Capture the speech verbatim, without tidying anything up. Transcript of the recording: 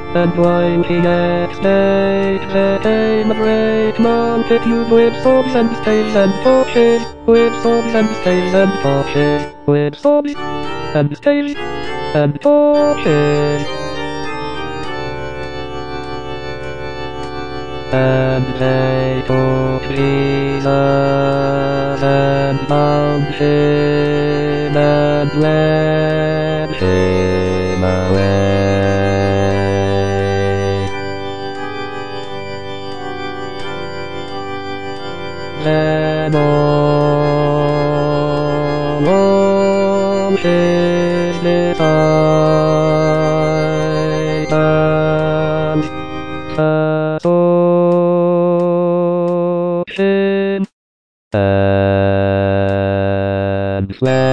And while he escaped, became a great multitude with swords and staves and torches, with swords and staves and torches, with swords and staves and torches. And they took Jesus and bound him and led him away. Then all his disciples forsook him and fled.